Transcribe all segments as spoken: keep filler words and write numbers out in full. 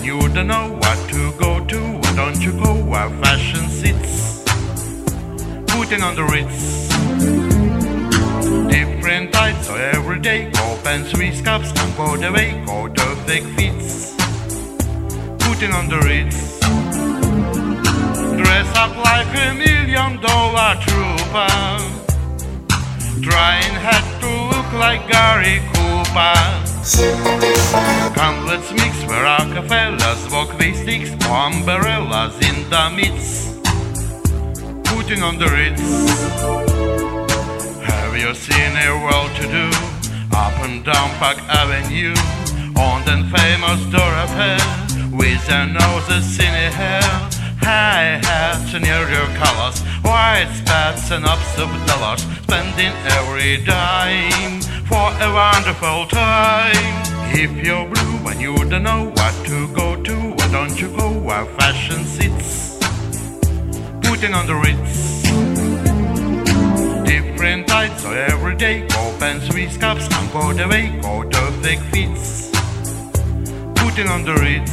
you don't know what to go to, why don't you go where fashion sits? Putting on the Ritz. Different tights, so every day go pants, wrist cups, can't go the way, go to thick fits. Putting on the Ritz. Dress up like a million dollar trooper, trying hard to look like Gary Cooper. Come, let's mix where Rockefellers walk with sticks, umbrellas in the midst. Putting on the Ritz. Have you seen a well-to-do up and down Park Avenue on the famous thoroughfare with their noses in the hair, high hats and your colors, white spats and ups of dollars, spending every dime for a wonderful time. If you're blue and you don't know what to go to, why don't you go where fashion sits? Putting on the Ritz. Different tights, so every day go pants, wrist cups, can't go the way, go to thick fits. Putting on the Ritz.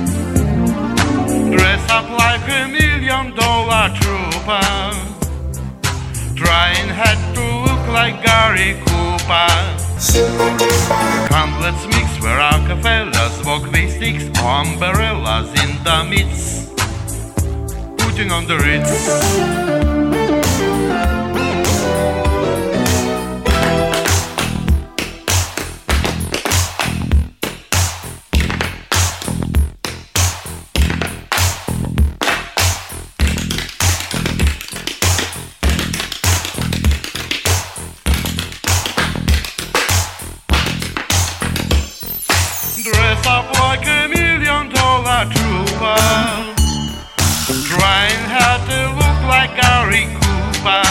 Dress up like a million dollar trooper, trying hard to look like Gary Cooper. Come, let's mix where Rockefellers walk with sticks, umbrellas in the midst. Putting on the Ritz. Dress up like a million dollar trooper, trying hard to look like Gary Cooper.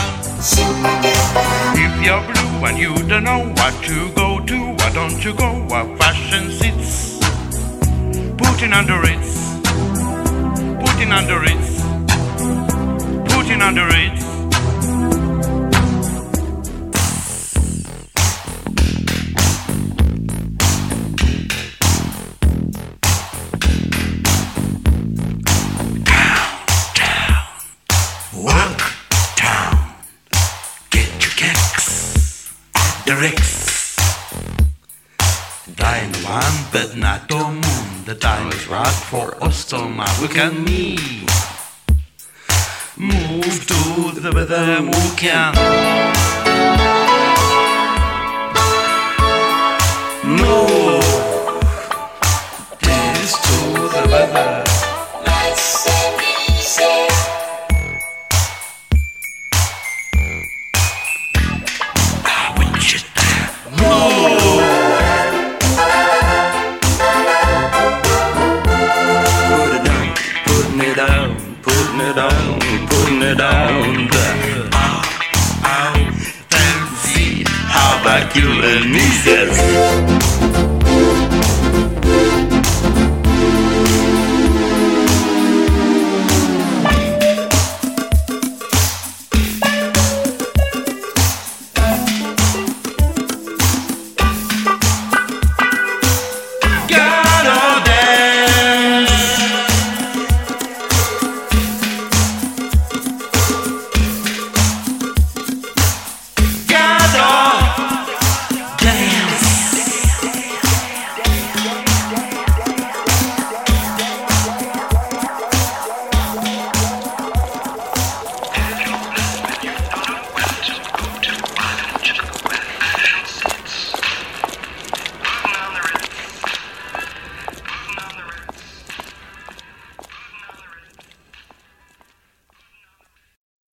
If you're blue and you don't know what to go to, why don't you go where fashion sits? Putting on the Ritz. Putting on the Ritz. Putting on the Ritz. The Rex. Dein Mann wird not to moon. The time is right for us to look at me. Move to the weather, move can. Move this to the weather. Let's sing easy. Putting it down, putting it down. Ow, ow, fancy. How about you and me, sis?